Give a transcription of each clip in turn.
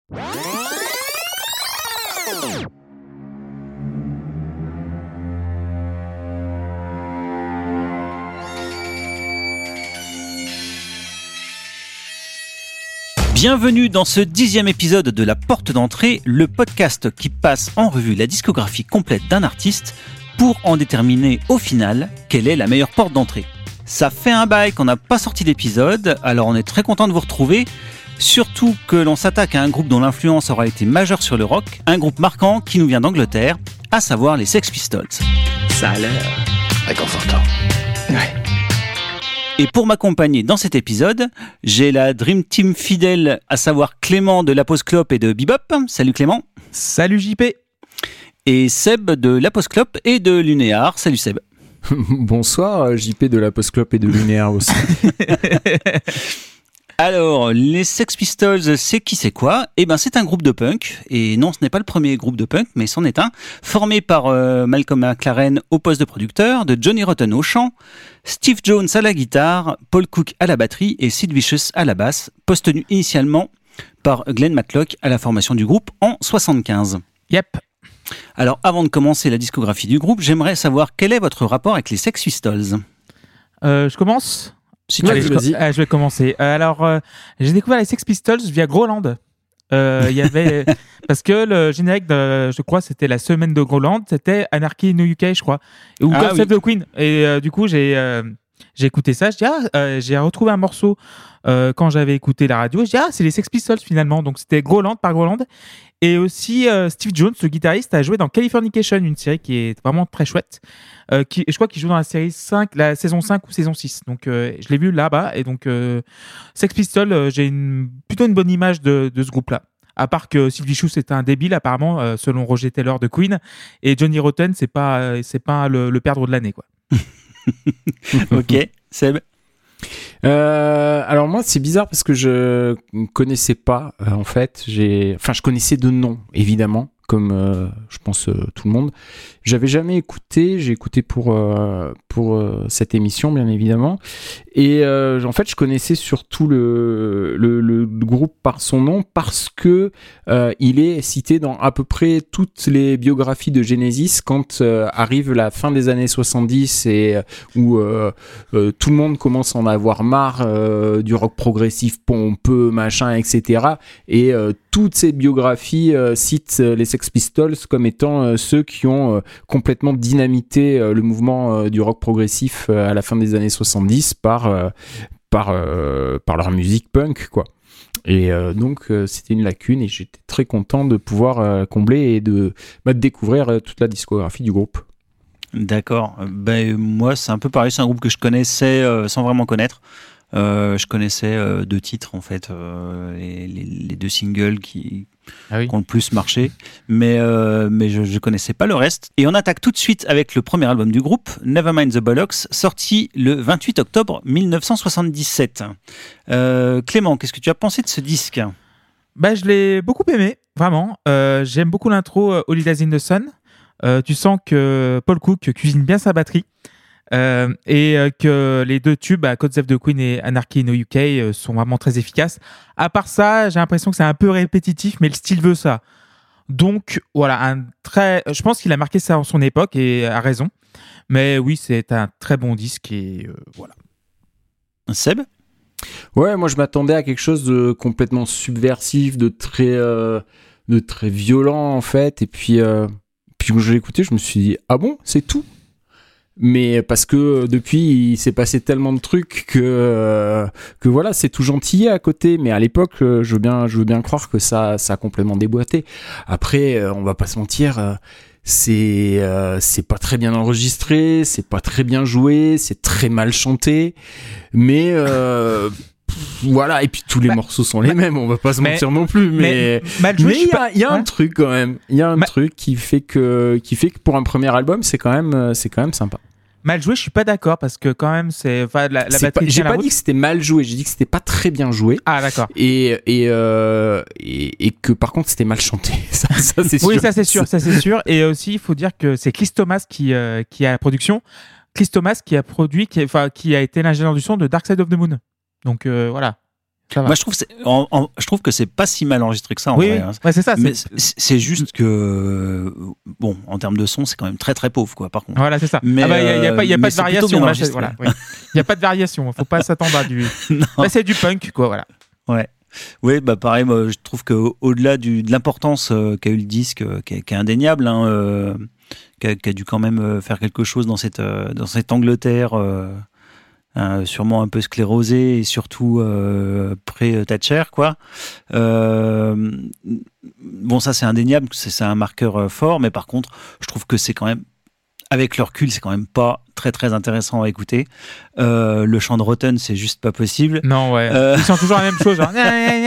Bienvenue dans ce 10e épisode de La Porte d'entrée, le podcast qui passe en revue la discographie complète d'un artiste pour en déterminer au final quelle est la meilleure porte d'entrée. Ça fait un bail qu'on n'a pas sorti d'épisode, alors on est très content de vous retrouver, surtout que l'on s'attaque à un groupe dont l'influence aura été majeure sur le rock, un groupe marquant qui nous vient d'Angleterre, à savoir les Sex Pistols. Ça a l'air réconfortant. Ouais. Et pour m'accompagner dans cet épisode, j'ai la Dream Team fidèle, à savoir Clément de La Pause Clope et de Bebop. Salut Clément. Salut JP. Et Seb de La Pause Clope et de Lunéar. Salut Seb. Bonsoir JP de La Pause Clope et de Lunéar aussi. Alors, les Sex Pistols, c'est qui, c'est quoi ? Eh ben, c'est un groupe de punk. Et non, ce n'est pas le premier groupe de punk, mais c'en est un. Formé par Malcolm McLaren au poste de producteur, de Johnny Rotten au chant, Steve Jones à la guitare, Paul Cook à la batterie et Sid Vicious à la basse, poste tenu initialement par Glenn Matlock à la formation du groupe en 1975. Yep. Alors, avant de commencer la discographie du groupe, j'aimerais savoir quel est votre rapport avec les Sex Pistols ? Je commence ? Si tu veux, vas-y. Je vais commencer. Alors, j'ai découvert les Sex Pistols via Groland. Il y avait parce que le générique de, je crois, c'était la semaine de Groland, c'était Anarchy in the UK, je crois, ou God Save the Queen. Et du coup, j'ai écouté ça. J'ai retrouvé un morceau quand j'avais écouté la radio. Je dis c'est les Sex Pistols finalement. Donc c'était Groland par Groland. Et aussi Steve Jones, le guitariste, a joué dans Californication, une série qui est vraiment très chouette. Je crois qu'il joue dans la série 5, la saison 5 ou saison 6. Donc je l'ai vu là-bas. Et donc Sex Pistols, j'ai plutôt une bonne image de ce groupe-là. À part que Sid Vicious est un débile apparemment, selon Roger Taylor de Queen. Et Johnny Rotten, c'est pas le perdre de l'année, quoi. Ok, Seb. Alors moi c'est bizarre parce que je connaissais pas en fait, je connaissais de nom évidemment comme je pense tout le monde. J'avais jamais écouté, j'ai écouté pour cette émission bien évidemment et en fait je connaissais surtout le groupe par son nom parce que il est cité dans à peu près toutes les biographies de Genesis quand arrive la fin des années 70 et où tout le monde commence à en avoir marre du rock progressif pompeux machin etc. et toutes ces biographies citent les Sex Pistols comme étant ceux qui ont complètement dynamité le mouvement du rock progressif à la fin des années 70 par leur musique punk quoi. Et donc c'était une lacune et j'étais très content de pouvoir combler et de découvrir toute la discographie du groupe. D'accord. Moi c'est un peu pareil, c'est un groupe que je connaissais sans vraiment connaître. Je connaissais 2 titres en fait, les 2 singles qui ont le plus marché, mais je connaissais pas le reste. Et on attaque tout de suite avec le premier album du groupe, Nevermind the Bollocks, sorti le 28 octobre 1977. Clément, qu'est-ce que tu as pensé de ce disque ? Je l'ai beaucoup aimé, vraiment. J'aime beaucoup l'intro Holidays in the Sun. Tu sens que Paul Cook cuisine bien sa batterie. Et que les 2 tubes, God Save the Queen et Anarchy in the UK, sont vraiment très efficaces. À part ça, j'ai l'impression que c'est un peu répétitif, mais le style veut ça. Donc voilà, je pense qu'il a marqué ça en son époque et a raison. Mais oui, c'est un très bon disque et voilà. Seb ? Ouais, moi je m'attendais à quelque chose de complètement subversif, de très violent en fait. Et puis quand je l'ai écouté, je me suis dit ah bon, c'est tout ? Mais parce que depuis il s'est passé tellement de trucs que voilà, c'est tout gentil à côté, mais à l'époque je veux bien croire que ça a complètement déboîté. Après on va pas se mentir, c'est pas très bien enregistré, c'est pas très bien joué, c'est très mal chanté, mais voilà, et puis tous les morceaux sont les mêmes, on va pas se mentir non plus, mais il y a un truc quand même, il y a un truc qui fait que pour un premier album c'est quand même sympa. Mal joué, je suis pas d'accord parce que quand même la batterie. J'ai pas dit que c'était mal joué, j'ai dit que c'était pas très bien joué. Ah d'accord. Et que par contre c'était mal chanté. Ça c'est sûr. Oui, ça c'est sûr. Et aussi il faut dire que c'est Chris Thomas qui a la production. Chris Thomas qui a produit, qui a été l'ingénieur du son de Dark Side of the Moon. Donc voilà. Moi, je trouve que c'est pas si mal enregistré que ça, en vrai. Hein. Ouais, c'est ça. Mais c'est juste que, bon, en termes de son, c'est quand même très très pauvre, quoi, par contre. Voilà, c'est ça. Mais, il n'y a pas de variation. Voilà, il n'y a pas de variation. Faut pas s'attendre à du. Là, c'est du punk, quoi, voilà. Ouais. Oui, bah pareil, moi, je trouve qu'au-delà de l'importance qu'a eu le disque, qui est indéniable, hein, qui a dû quand même faire quelque chose dans cette Angleterre. Sûrement un peu sclérosé et surtout pré-Thatcher, quoi. Bon, ça c'est indéniable, c'est un marqueur fort, mais par contre, je trouve que c'est quand même, avec le recul, c'est quand même pas très très intéressant à écouter. Le chant de Rotten, c'est juste pas possible. Non, ouais. Ils sont toujours la même chose. Genre...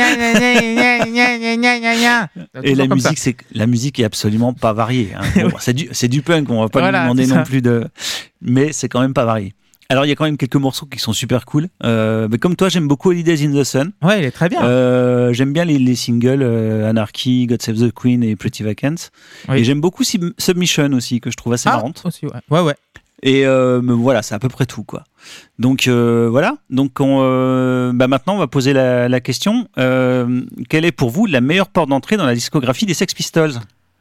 Et la musique est absolument pas variée. Hein. Bon, c'est du punk, on va pas lui demander non plus de, mais c'est quand même pas varié. Alors, il y a quand même quelques morceaux qui sont super cool. Mais comme toi, j'aime beaucoup Holidays in the Sun. Ouais, il est très bien. J'aime bien les singles Anarchy, God Save the Queen et Pretty Vacant. Oui. Et j'aime beaucoup Submission aussi, que je trouve assez marrante. Aussi, ouais. Et mais voilà, c'est à peu près tout, quoi. Donc, voilà. Donc, maintenant, on va poser la question. Quelle est pour vous la meilleure porte d'entrée dans la discographie des Sex Pistols ?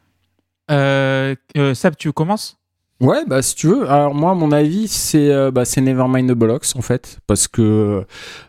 Sab, tu commences ? Ouais, bah si tu veux. Alors moi, à mon avis, c'est Nevermind the Bollocks en fait, parce que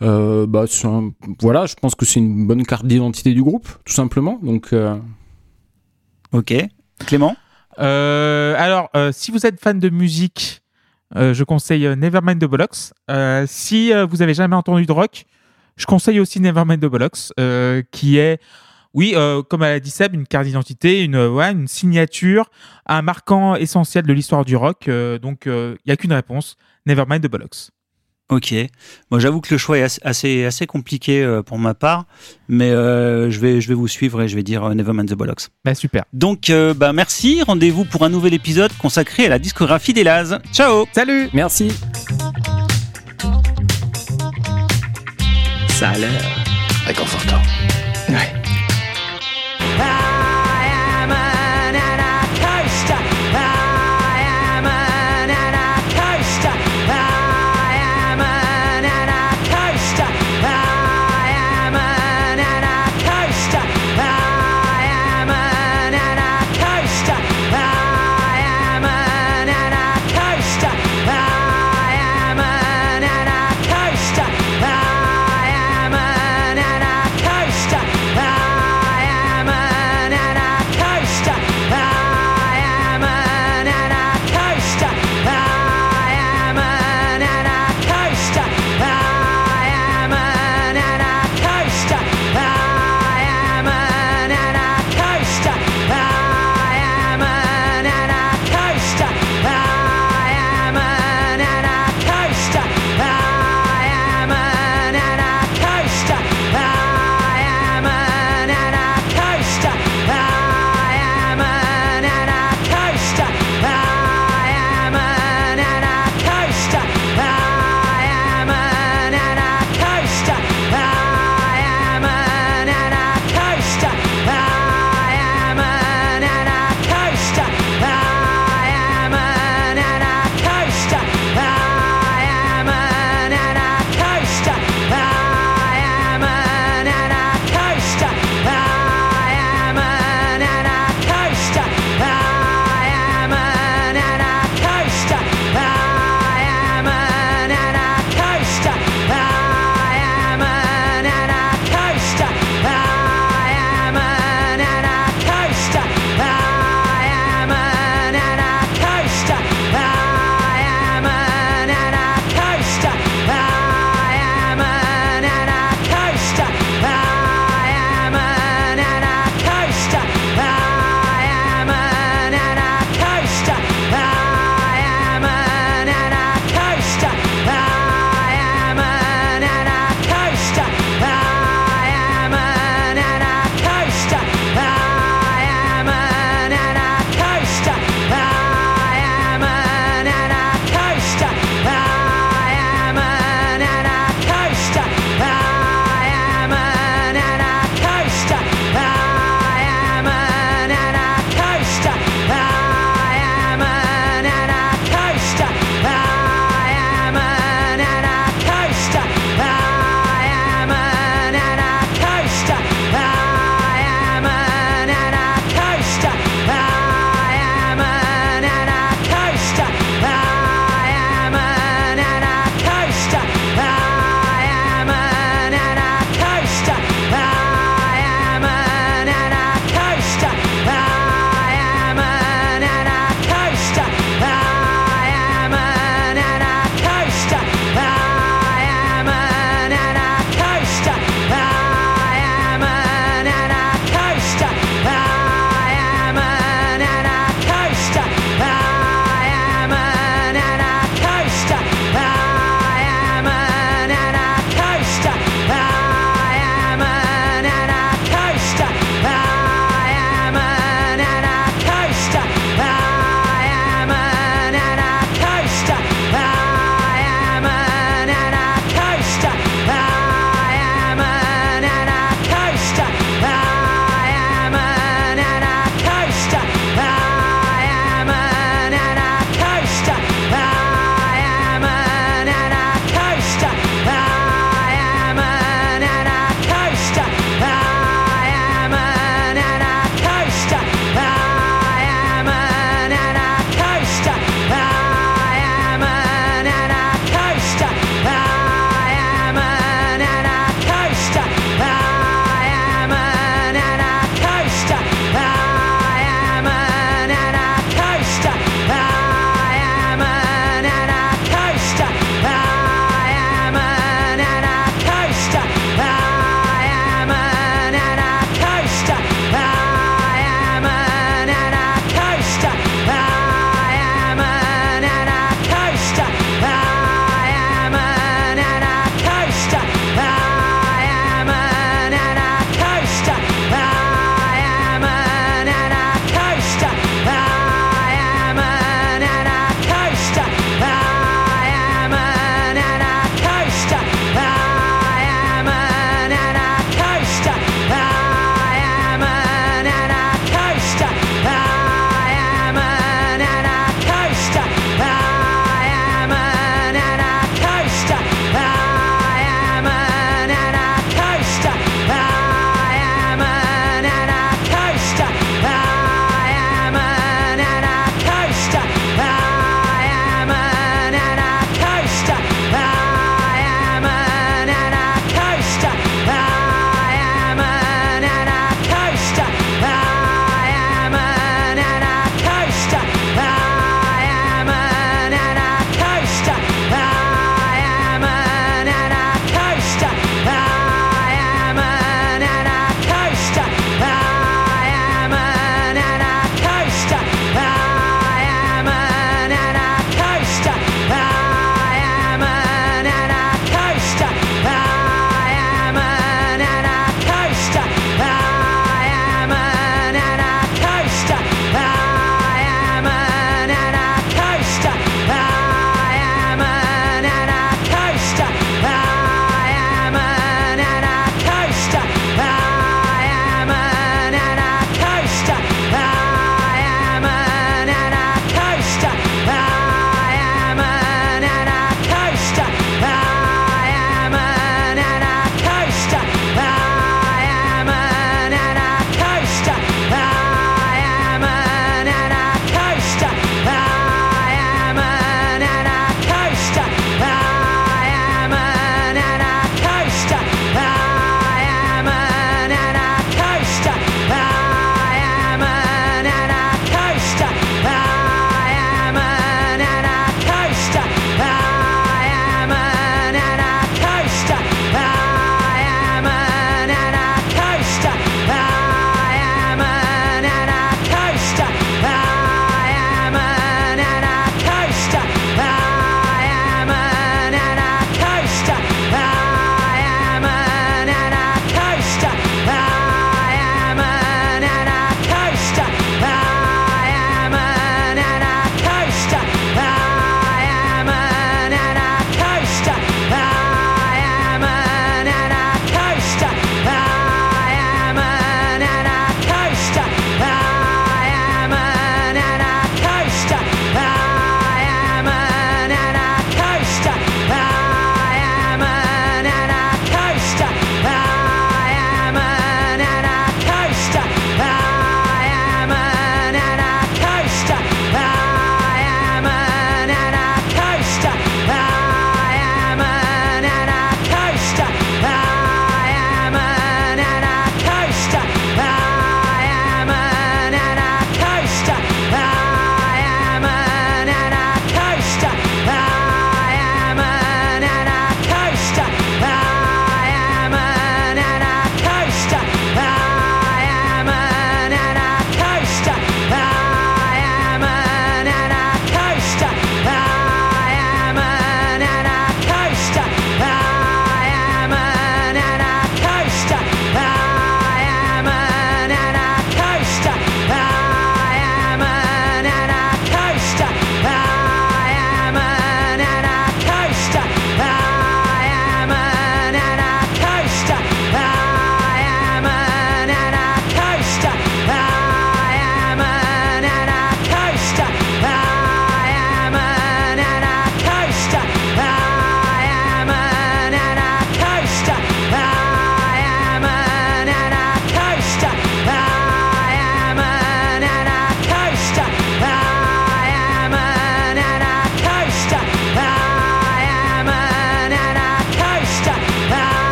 je pense que c'est une bonne carte d'identité du groupe, tout simplement. Donc. Ok. Clément. Alors, si vous êtes fan de musique, je conseille Nevermind the Bollocks. Si vous avez jamais entendu de rock, je conseille aussi Nevermind the Bollocks, qui est comme a dit Seb, une carte d'identité, une signature, un marquant essentiel de l'histoire du rock. Donc, il n'y a qu'une réponse, Nevermind the Bollocks. Ok. Moi, j'avoue que le choix est assez compliqué pour ma part, mais je vais vous suivre et je vais dire Nevermind the Bollocks. Bah, super. Donc, merci. Rendez-vous pour un nouvel épisode consacré à la discographie des Laz. Ciao. Salut. Merci. Ça a l'air réconfortant.